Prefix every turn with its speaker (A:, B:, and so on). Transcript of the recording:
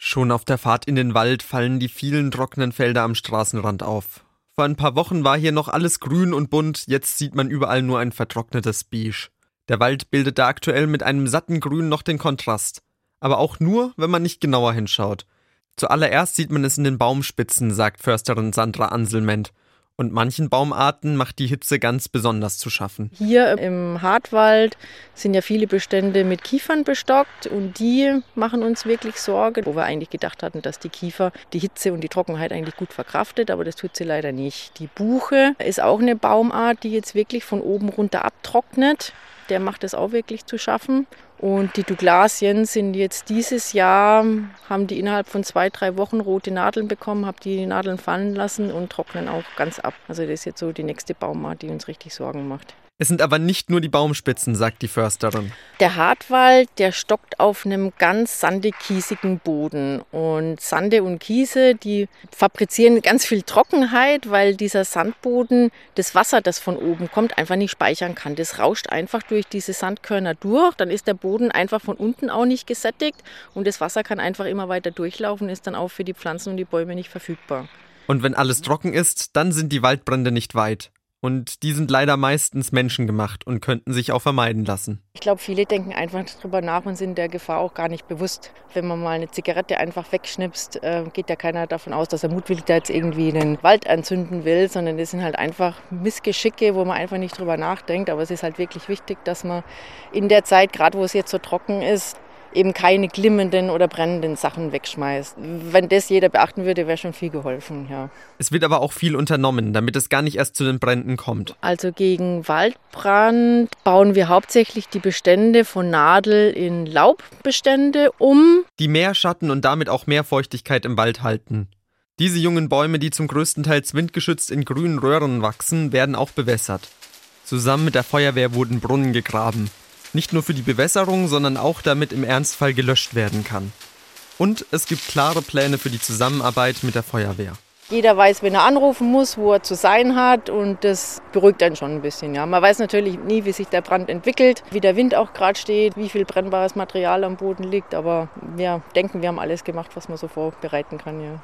A: Schon auf der Fahrt in den Wald fallen die vielen trockenen Felder am Straßenrand auf. Vor ein paar Wochen war hier noch alles grün und bunt, jetzt sieht man überall nur ein vertrocknetes Beige. Der Wald bildet da aktuell mit einem satten Grün noch den Kontrast. Aber auch nur, wenn man nicht genauer hinschaut. Zuallererst sieht man es in den Baumspitzen, sagt Försterin Sandra Anselment. Und manchen Baumarten macht die Hitze ganz besonders zu schaffen.
B: Hier im Hartwald sind ja viele Bestände mit Kiefern bestockt und die machen uns wirklich Sorge, wo wir eigentlich gedacht hatten, dass die Kiefer die Hitze und die Trockenheit eigentlich gut verkraftet, aber das tut sie leider nicht. Die Buche ist auch eine Baumart, die jetzt wirklich von oben runter abtrocknet. Der macht es auch wirklich zu schaffen. Und die Douglasien sind jetzt dieses Jahr, haben die innerhalb von 2-3 Wochen rote Nadeln bekommen, habe die Nadeln fallen lassen und trocknen auch ganz ab. Also das ist jetzt so die nächste Baumart, die uns richtig Sorgen macht.
A: Es sind aber nicht nur die Baumspitzen, sagt die Försterin.
B: Der Hartwald, der stockt auf einem ganz sandig-kiesigen Boden. Und Sande und Kiese, die fabrizieren ganz viel Trockenheit, weil dieser Sandboden das Wasser, das von oben kommt, einfach nicht speichern kann. Das rauscht einfach durch diese Sandkörner durch. Dann ist der Boden einfach von unten auch nicht gesättigt und das Wasser kann einfach immer weiter durchlaufen, ist dann auch für die Pflanzen und die Bäume nicht verfügbar.
A: Und wenn alles trocken ist, dann sind die Waldbrände nicht weit. Und die sind leider meistens menschengemacht und könnten sich auch vermeiden lassen.
B: Ich glaube, viele denken einfach drüber nach und sind der Gefahr auch gar nicht bewusst. Wenn man mal eine Zigarette einfach wegschnipst, geht ja keiner davon aus, dass er mutwillig da jetzt irgendwie den Wald anzünden will, sondern das sind halt einfach Missgeschicke, wo man einfach nicht drüber nachdenkt. Aber es ist halt wirklich wichtig, dass man in der Zeit, gerade wo es jetzt so trocken ist, eben keine glimmenden oder brennenden Sachen wegschmeißt. Wenn das jeder beachten würde, wäre schon viel geholfen, ja.
A: Es wird aber auch viel unternommen, damit es gar nicht erst zu den Bränden kommt.
B: Also gegen Waldbrand bauen wir hauptsächlich die Bestände von Nadel in Laubbestände um.
A: Die mehr Schatten und damit auch mehr Feuchtigkeit im Wald halten. Diese jungen Bäume, die zum größten Teil windgeschützt in grünen Röhren wachsen, werden auch bewässert. Zusammen mit der Feuerwehr wurden Brunnen gegraben. Nicht nur für die Bewässerung, sondern auch damit im Ernstfall gelöscht werden kann. Und es gibt klare Pläne für die Zusammenarbeit mit der Feuerwehr.
B: Jeder weiß, wenn er anrufen muss, wo er zu sein hat und das beruhigt einen schon ein bisschen. Ja. Man weiß natürlich nie, wie sich der Brand entwickelt, wie der Wind auch gerade steht, wie viel brennbares Material am Boden liegt. Aber wir denken, wir haben alles gemacht, was man so vorbereiten kann. Ja.